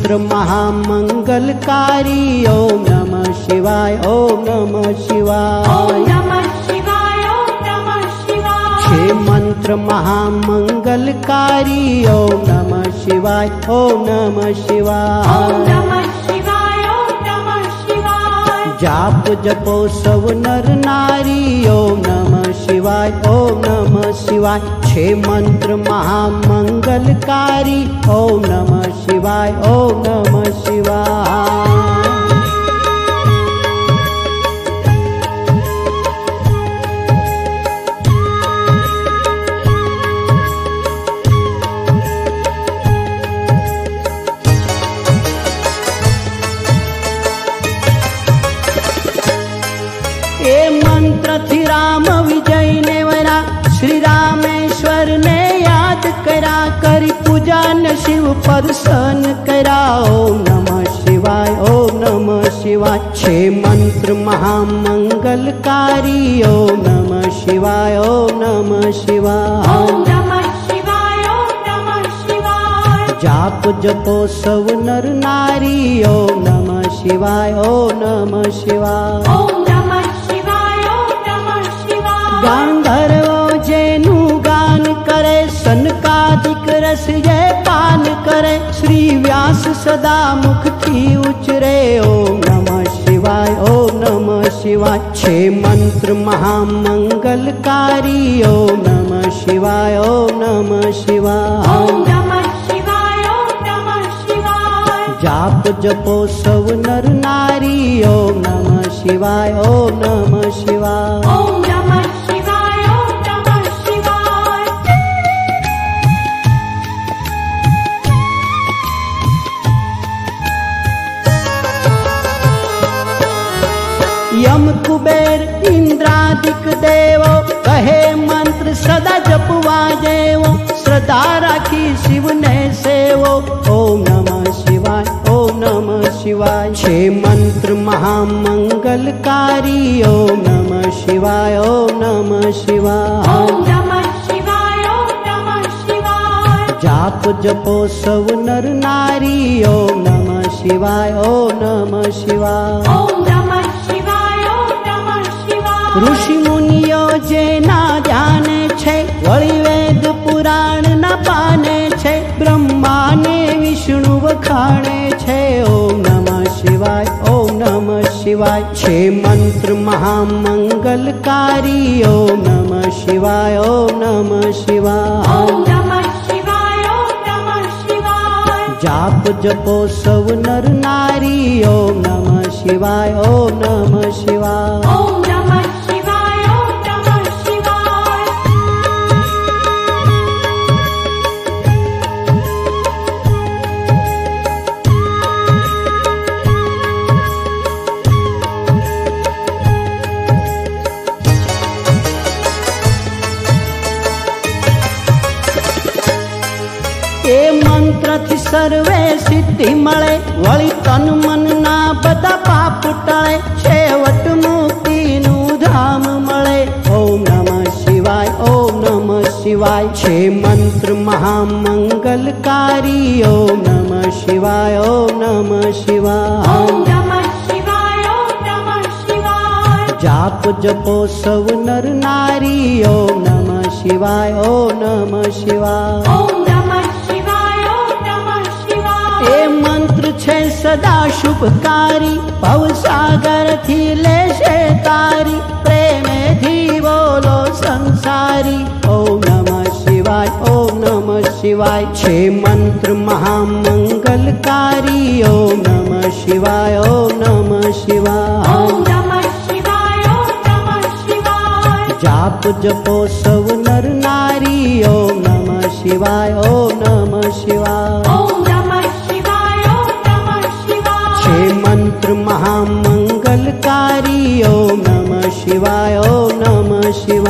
मंत्र महामंगलकारी। ओम नमः शिवाय, ओम नमः शिवाय, ओम नमः शिवाय, ओम नमः शिवाय। 6 मंत्र महामंगलकारी। ओम नमः शिवाय, ओम नमः शिवाय, ओम नमः शिवाय, ओम नमः शिवाय। जाप जपो सब नर नारी। ओम नमः शिवाय, ओम नमः शिवाय, 6 मंत्र महामंगलकारी। ओम नमः शिवाय, ओम नमः शिवाय। ये मंत्र थी राम विजय ने वरा, श्री रामेश्वर ने याद करा, करी पूजा न शिव प्रसन्न करा। ओम नमः शिवाय, ओम नमः शिवाय, 6 मंत्र महामंगलकारी। ओम नमः शिवाय, ओम नमः शिवाय, ओम नमः शिवाय, ओम नमः शिवाय। जाप जपो सब नर नारी। ओम नमः शिवाय, ओम नमः शिवाय, ओम नमः शिवाय, ओम नमः शिवाय। गांधर्वो जेनु गान करे, सनकादिक रस ये पान करे, श्री व्यास सदा मुख थी उचरे। ओम नमः शिवाय, ओम नमः शिवाय, 6 मंत्र महामंगलकारी। ओम नमः शिवाय, ओम नमः शिवाय, ओम नमः शिवाय, ओम नमः शिवाय। जाप जपो सब नर नारी। ओम नमः शिवाय, ओम नमः शिवाय, ओम नमः शिवाय, ओम नमः शिवाय। यम कुबेर इंद्रादिक देवो, कहे मंत्र सदा जपवा जेवो, श्रद्धा राखी शिव ने सेवो। ओम नमः शिवाय, ओम नमः शिवाय, 6 मंत्र महामंगलकारी। ओम नमः शिवाय, ओम नमः शिवाय, ओम नमः शिवाय, ओम नमः शिवाय। जाप जपो सब नर नारी। ओम नमः शिवाय, ओम नमः शिवाय, ओम नमः शिवाय, ओम नमः शिवाय। ऋषि मुनियो जे ना जाने छे, वળી વેદ પુરાણ ના પાને છે, બ્રહ્મા ને વિષ્ણુ વખાણે છે। ઓમ નમઃ શિવાય, ઓમ નમઃ શિવાય, 6 મંત્ર મહામંગલકારી। ઓમ નમઃ શિવાય, ઓમ નમઃ શિવાય, ओम नमः शिवाय, ओम नमः शिवाय। जाप जपो सब नर नारी। ओम नमः शिवाय, ओम नमः शिवाय, ओम नमः शिवाय, ओम नमः शिवाय। એ મંત્રથી સર્વે સિદ્ધિ મળે, વળી તન મનના બધા પાપ ટળે, છેવટ મુક્તિનું ધામ મળે। ઓમ નમઃ શિવાય, ઓમ નમઃ શિવાય, 6 મંત્ર મહામંગલકારી। ઓમ નમઃ શિવાય, ઓમ નમઃ શિવાય, ओम नमः शिवाय, ओम नमः शिवाय। જાપ જપો સૌ નર નારી। ઓમ નમઃ શિવાય, ઓમ નમઃ શિવાય, ओम नमः शिवाय, ओम नमः शिवाय। એ મંત્ર છે સદા શુભકારી, ભવસાગર થી લેશે તારી, પ્રેમેથી બોલો સંસારી। ઓમ નમઃ શિવાય, ઓમ નમઃ શિવાય, 6 મંત્ર મહામંગલકારી। ઓમ નમઃ શિવાય, ઓમ નમઃ શિવાય, ओम नमः शिवाय, ओम नमः शिवाय। જાપ જપો સૌ નર નારી। ઓમ નમઃ શિવાય, ઓમ નમઃ શિવાય, ओम नमः शिवाय, ओम नमः शिवाय। 6 મંત્ર મહામંગલકારી। ઓમ નમઃ શિવાય, ઓમ નમઃ શિવાય।